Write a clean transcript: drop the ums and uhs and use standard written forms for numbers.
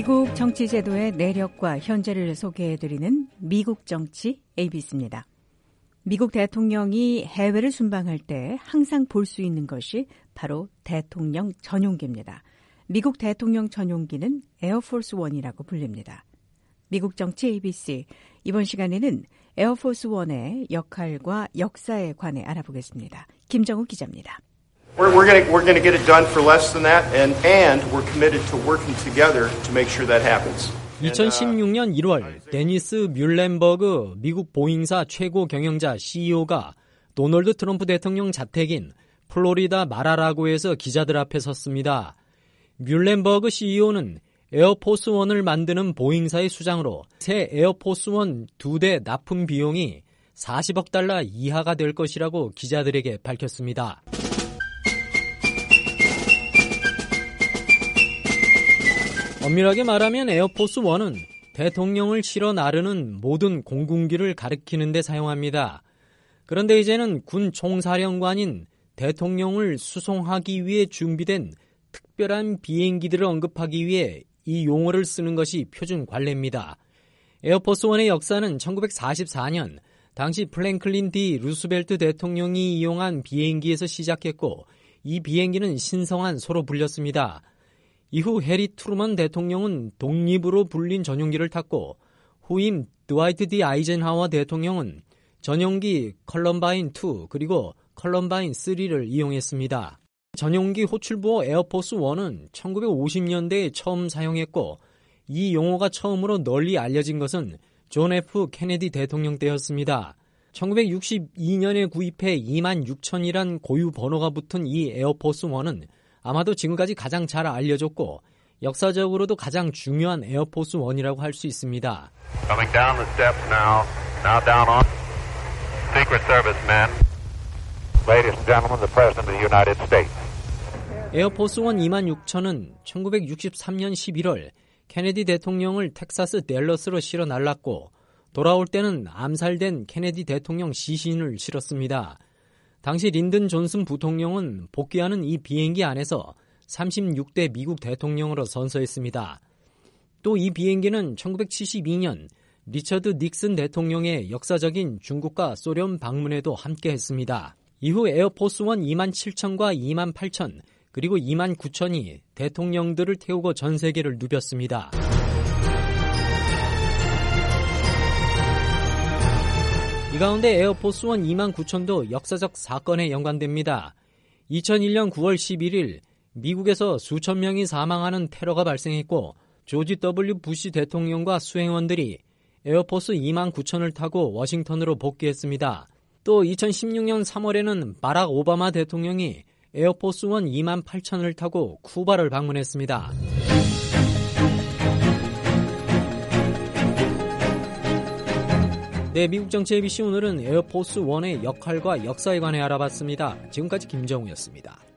미국 정치 제도의 내력과 현재를 소개해드리는 미국 정치 ABC입니다. 미국 대통령이 해외를 순방할 때 항상 볼 수 있는 것이 바로 대통령 전용기입니다. 미국 대통령 전용기는 에어포스 원이라고 불립니다. 미국 정치 ABC, 이번 시간에는 에어포스 원의 역할과 역사에 관해 알아보겠습니다. 김정우 기자입니다. We're going to get it done for less than that, and we're committed to working together to make sure that happens. 2016년 1월 데니스 뮬렌버그 미국 보잉사 최고 경영자 CEO가 도널드 트럼프 대통령 자택인 플로리다 마라라고에서 기자들 앞에 섰습니다. 뮬렌버그 CEO는 에어포스원을 만드는 보잉사의 수장으로 새 에어포스원 2대 납품 비용이 40억 달러 이하가 될 것이라고 기자들에게 밝혔습니다. 엄밀하게 말하면 에어포스1은 대통령을 실어 나르는 모든 공군기를 가리키는 데 사용합니다. 그런데 이제는 군 총사령관인 대통령을 수송하기 위해 준비된 특별한 비행기들을 언급하기 위해 이 용어를 쓰는 것이 표준 관례입니다. 에어포스1의 역사는 1944년 당시 플랭클린 D 루스벨트 대통령이 이용한 비행기에서 시작했고 이 비행기는 신성한 소로 불렸습니다. 이후 해리 트루먼 대통령은 독립으로 불린 전용기를 탔고 후임 드와이트 D 아이젠하워 대통령은 전용기 컬럼바인2 그리고 컬럼바인3를 이용했습니다. 전용기 호출부호 에어포스1은 1950년대에 처음 사용했고 이 용어가 처음으로 널리 알려진 것은 존 F 케네디 대통령 때였습니다. 1962년에 구입해 26,000이란 고유 번호가 붙은 이 에어포스1은 아마도 지금까지 가장 잘 알려졌고 역사적으로도 가장 중요한 에어포스1이라고 할 수 있습니다. Coming down the steps now down on Secret Service men. Ladies and gentlemen, the President of the United States. 에어포스1 26,000은 1963년 11월 케네디 대통령을 텍사스 댈러스로 실어 날랐고 돌아올 때는 암살된 케네디 대통령 시신을 실었습니다. 당시 린든 존슨 부통령은 복귀하는 이 비행기 안에서 36대 미국 대통령으로 선서했습니다. 또 이 비행기는 1972년 리처드 닉슨 대통령의 역사적인 중국과 소련 방문에도 함께했습니다. 이후 에어포스1 27,000과 28,000 그리고 29,000이 대통령들을 태우고 전 세계를 누볐습니다. 이 가운데 에어포스1 29,000도 역사적 사건에 연관됩니다. 2001년 9월 11일 미국에서 수천 명이 사망하는 테러가 발생했고 조지 W. 부시 대통령과 수행원들이 에어포스 29,000을 타고 워싱턴으로 복귀했습니다. 또 2016년 3월에는 바락 오바마 대통령이 에어포스1 28,000을 타고 쿠바를 방문했습니다. 네, 미국 정치 ABC 오늘은 에어포스1의 역할과 역사에 관해 알아봤습니다. 지금까지 김정우였습니다.